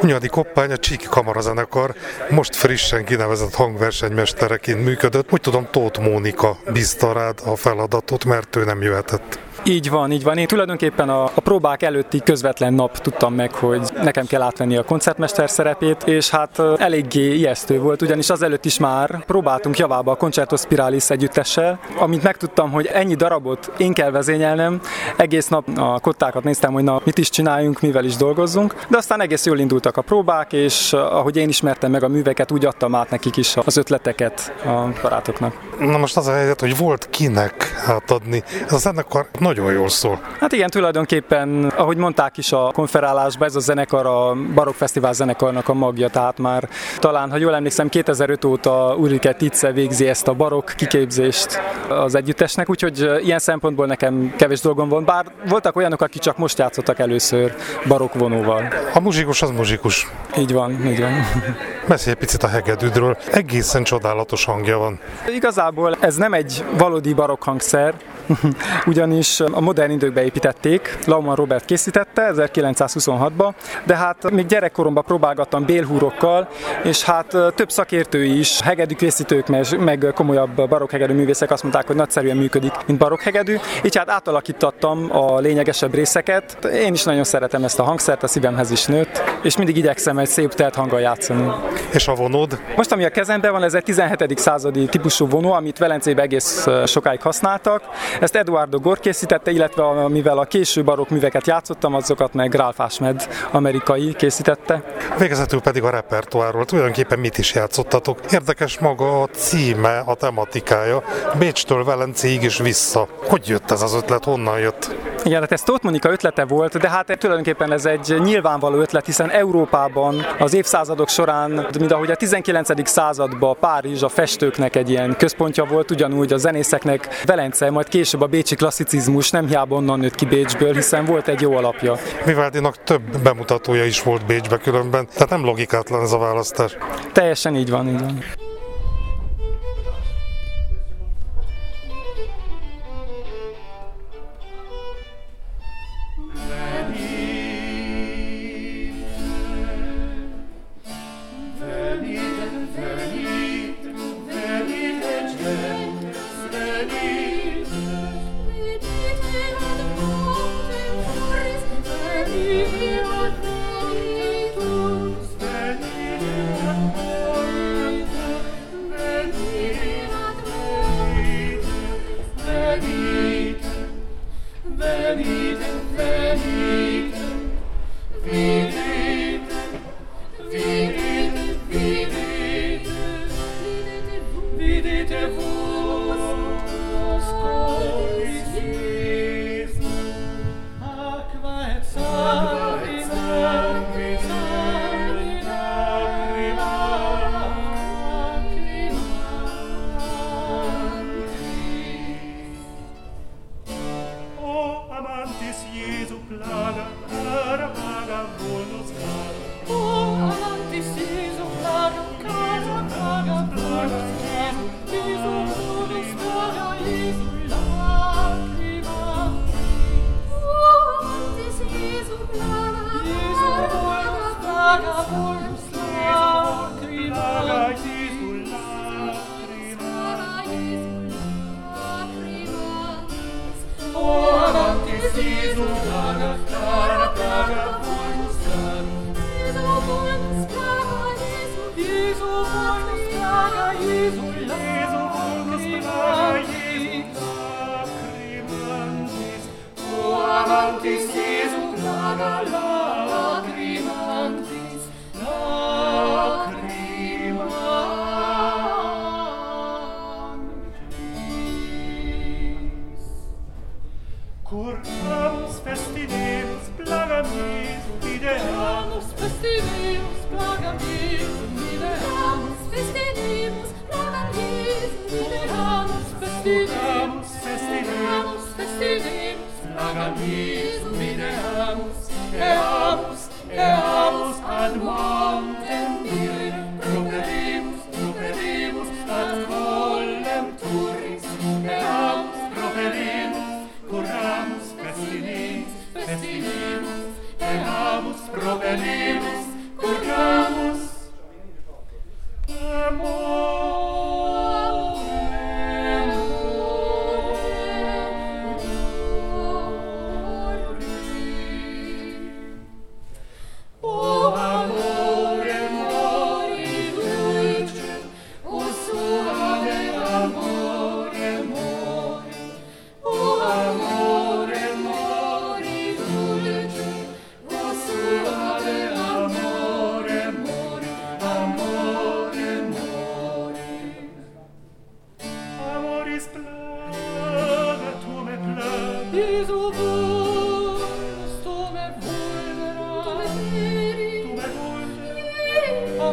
Hunyadi Koppány a Csíki Kamarazenekar most frissen kinevezett hangversenymestereként működött. Úgy tudom, Tóth Mónika bízta rád a feladatot, mert ő nem jöhetett. Így van. Én tulajdonképpen a próbák előtti közvetlen nap tudtam meg, hogy nekem kell átvenni a koncertmester szerepét, és hát eléggé ijesztő volt, ugyanis azelőtt is már próbáltunk javába a Concerto Spiralis együttessel, amint megtudtam, hogy ennyi darabot én kell vezényelnem, egész nap a kottákat néztem, hogy mit is csináljunk, mivel is dolgozzunk, de aztán egész jól indultak a próbák, és ahogy én ismertem meg a műveket, úgy adtam át nekik is az ötleteket a barátoknak. Na most az a helyzet, hogy volt kinek átadni. Ez a zenekar nagyon jól szól. Hát igen, tulajdonképpen, ahogy mondták is a konferálásban, ez a zenekar a Barokk Fesztivál zenekarnak a magja, tehát már talán, ha jól emlékszem, 2005 óta Ulrike Tietze végzi ezt a barokk kiképzést az együttesnek, úgyhogy ilyen szempontból nekem kevés dolgom van, bár voltak olyanok, akik csak most játszottak először barokk vonóval. A muzsikus az muzsikus. Így van. Beszélj egy picit a hegedűdről. Egészen csodálatos hangja van. Igazából ez nem egy valódi barokk hangszer, ugyanis a modern időkbe építették, Laumann Robert készítette 1926-ban, de hát még gyerekkoromban próbálgattam bélhúrokkal, és hát több szakértő is, hegedűkészítők, meg komolyabb barokk hegedű művészek azt mondták, hogy nagyszerűen működik, mint barokk hegedű, így hát átalakítottam a lényegesebb részeket. Én is nagyon szeretem ezt a hangszert, a szívemhez is nőtt, és mindig igyekszem egy szép telt hanggal játszani. És a vonód? Most, ami a kezemben van, ez egy 17. századi típusú vonó, amit Velencében egész sokáig használtak. Ezt Eduardo Gor készítette, illetve mivel a késő barokk műveket játszottam, azokat meg Ralph Ashmed, amerikai készítette. Végezetül pedig a repertoárról. Tulajdonképpen mit is játszottatok? Érdekes maga a címe, a tematikája. Bécstől Velencéig is vissza. Hogy jött ez az ötlet? Honnan jött? Igen, hát ez Tóth Mónika ötlete volt, de hát tulajdonképpen ez egy nyilvánvaló ötlet, hiszen Európában az évszázadok során, mint ahogy a 19. században Párizs a festőknek egy ilyen központja volt, ugyanúgy a zenészeknek Velence, majd később a bécsi klasszicizmus nem hiába onnan nőtt ki Bécsből, hiszen volt egy jó alapja. Vivaldinak több bemutatója is volt Bécsbe különben, tehát nem logikátlan ez a választás. Teljesen így van. Proveremus,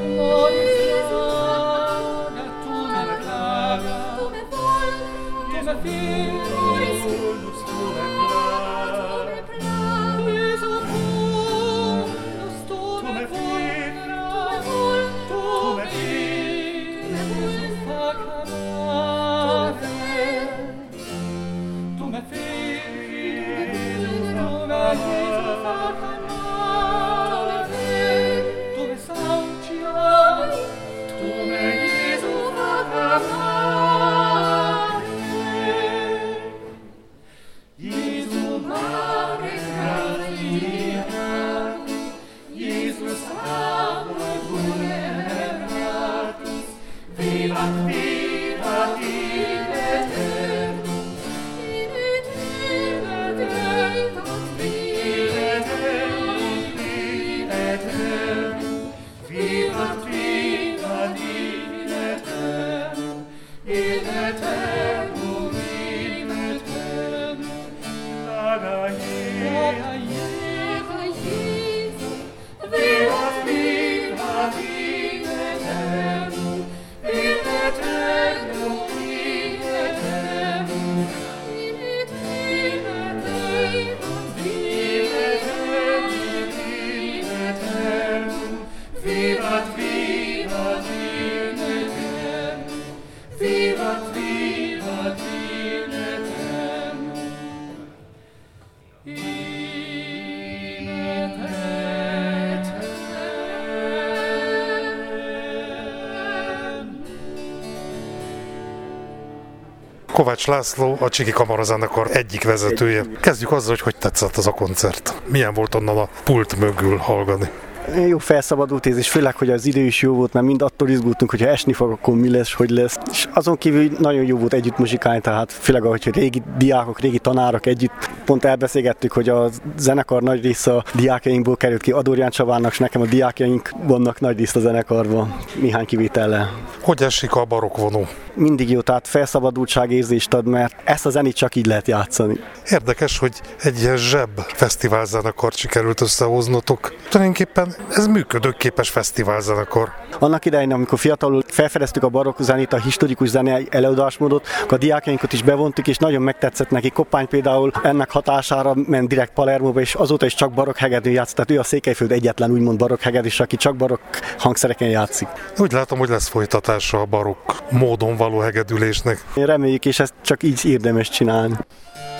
Kovács László, a Csiki Kamarazenekar egyik vezetője. Kezdjük azzal, hogy tetszett az a koncert. Milyen volt onnan a pult mögül hallgatni? Jó felszabadult és főleg, hogy az idő is jó volt, mert mind attól izgultunk, hogyha esni fog, akkor mi lesz, hogy lesz. És azon kívül nagyon jó volt együtt muzsikálni, tehát főleg, hogy régi diákok, régi tanárok együtt. Pont elbeszélgettük, hogy a zenekar nagy része a diákjainkból került ki, Adorján Csavának, és nekem a diákjaink vannak nagy részt a zenekarban, néhány kivétellel. Hogy esik a barokkvonó? Mindig jó, tehát felszabadultságérzést ad, mert ezt a zenét csak így lehet játszani. Érdekes, hogy egy ilyen zseb fesztiválzenekart sikerült összehoznotok. Tulajdonképpen ez működőképes fesztiválzenekar. Annak idején, amikor fiatalul felfedeztük a barokk zenét, a historikus zene előadásmódot, akkor a diákjainkat is bevontuk, és nagyon megtetszett neki. Koppány például ennek hatására ment direkt Palermóba, és azóta is csak barokk hegedűn játszott. Tehát ő a Székelyföld egyetlen úgymond barokk hegedűs, aki csak barokk hangszereken játszik. Úgy látom, hogy lesz folytatása a barokk módon való hegedülésnek. Reméljük, és ezt csak így érdemes csinálni.